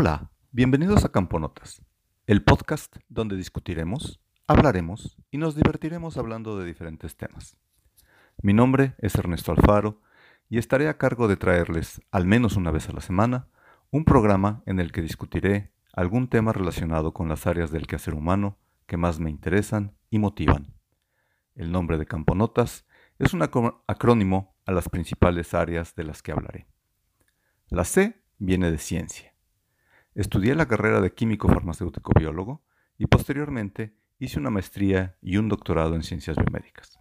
Hola, bienvenidos a Camponotas, el podcast donde discutiremos, hablaremos y nos divertiremos hablando de diferentes temas. Mi nombre es Ernesto Alfaro y estaré a cargo de traerles, al menos una vez a la semana, un programa en el que discutiré algún tema relacionado con las áreas del quehacer humano que más me interesan y motivan. El nombre de Camponotas es un acrónimo a las principales áreas de las que hablaré. La C viene de ciencia. Estudié la carrera de químico farmacéutico biólogo y posteriormente hice una maestría y un doctorado en ciencias biomédicas.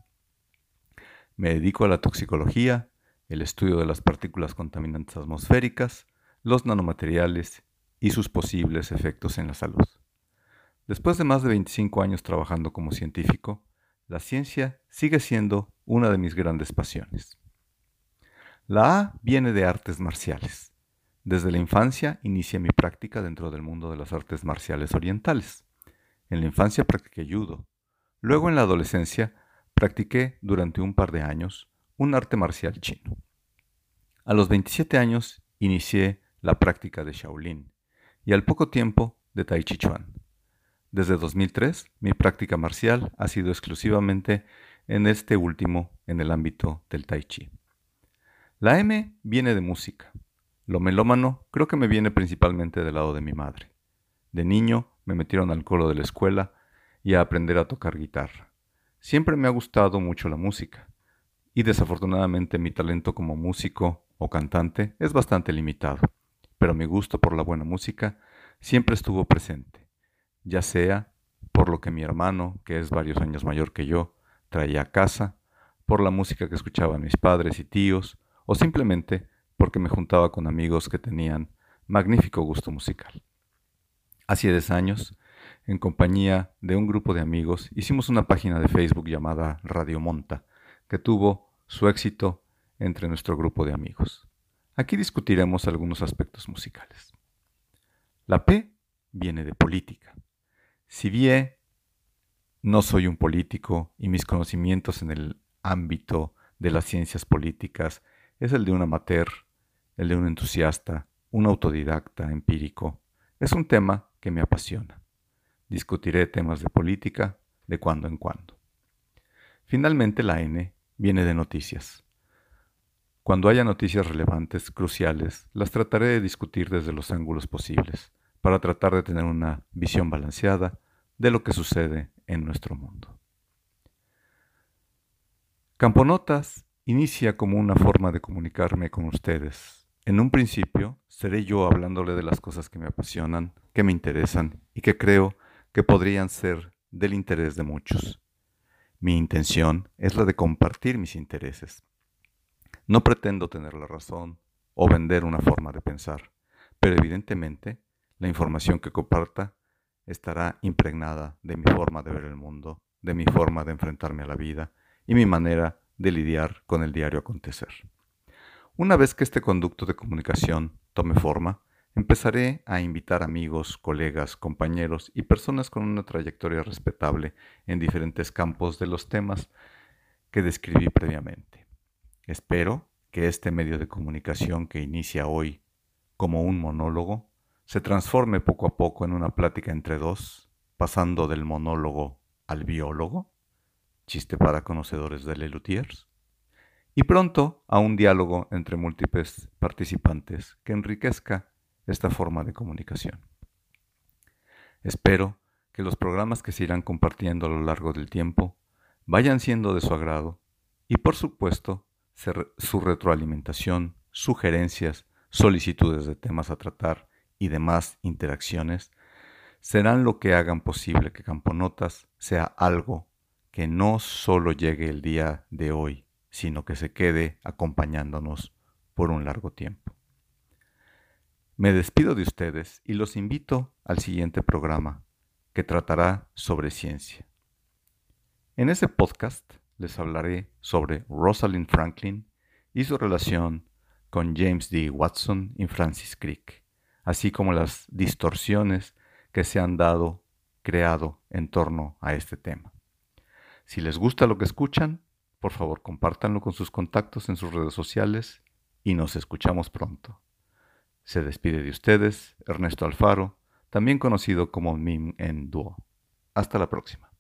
Me dedico a la toxicología, el estudio de las partículas contaminantes atmosféricas, los nanomateriales y sus posibles efectos en la salud. Después de más de 25 años trabajando como científico, la ciencia sigue siendo una de mis grandes pasiones. La A viene de artes marciales. Desde la infancia inicié mi práctica dentro del mundo de las artes marciales orientales. En la infancia practiqué judo. Luego en la adolescencia practiqué durante un par de años un arte marcial chino. A los 27 años inicié la práctica de Shaolin y al poco tiempo de Tai Chi Chuan. Desde 2003 mi práctica marcial ha sido exclusivamente en este último en el ámbito del Tai Chi. La M viene de música. Lo melómano creo que me viene principalmente del lado de mi madre. De niño me metieron al coro de la escuela y a aprender a tocar guitarra. Siempre me ha gustado mucho la música y desafortunadamente mi talento como músico o cantante es bastante limitado, pero mi gusto por la buena música siempre estuvo presente, ya sea por lo que mi hermano, que es varios años mayor que yo, traía a casa, por la música que escuchaban mis padres y tíos, o simplemente porque me juntaba con amigos que tenían magnífico gusto musical. Hace 10 años, en compañía de un grupo de amigos, hicimos una página de Facebook llamada Radio Monta, que tuvo su éxito entre nuestro grupo de amigos. Aquí discutiremos algunos aspectos musicales. La P viene de política. Si bien no soy un político y mis conocimientos en el ámbito de las ciencias políticas es el de un amateur, el de un entusiasta, un autodidacta empírico. Es un tema que me apasiona. Discutiré temas de política de cuando en cuando. Finalmente, la N viene de noticias. Cuando haya noticias relevantes, cruciales, las trataré de discutir desde los ángulos posibles, para tratar de tener una visión balanceada de lo que sucede en nuestro mundo. Camponotas inicia como una forma de comunicarme con ustedes. En un principio, seré yo hablándole de las cosas que me apasionan, que me interesan y que creo que podrían ser del interés de muchos. Mi intención es la de compartir mis intereses. No pretendo tener la razón o vender una forma de pensar, pero evidentemente la información que comparta estará impregnada de mi forma de ver el mundo, de mi forma de enfrentarme a la vida y mi manera de lidiar con el diario acontecer. Una vez que este conducto de comunicación tome forma, empezaré a invitar amigos, colegas, compañeros y personas con una trayectoria respetable en diferentes campos de los temas que describí previamente. Espero que este medio de comunicación que inicia hoy como un monólogo se transforme poco a poco en una plática entre dos, pasando del monólogo al biólogo, chiste para conocedores de Lelutiers, y pronto a un diálogo entre múltiples participantes que enriquezca esta forma de comunicación. Espero que los programas que se irán compartiendo a lo largo del tiempo vayan siendo de su agrado y, por supuesto, su retroalimentación, sugerencias, solicitudes de temas a tratar y demás interacciones serán lo que hagan posible que Camponotas sea algo que no solo llegue el día de hoy, sino que se quede acompañándonos por un largo tiempo. Me despido de ustedes y los invito al siguiente programa, que tratará sobre ciencia. En ese podcast les hablaré sobre Rosalind Franklin y su relación con James D. Watson y Francis Crick, así como las distorsiones que se han creado en torno a este tema. Si les gusta lo que escuchan, por favor compártanlo con sus contactos en sus redes sociales y nos escuchamos pronto. Se despide de ustedes Ernesto Alfaro, también conocido como Mim en Duo. Hasta la próxima.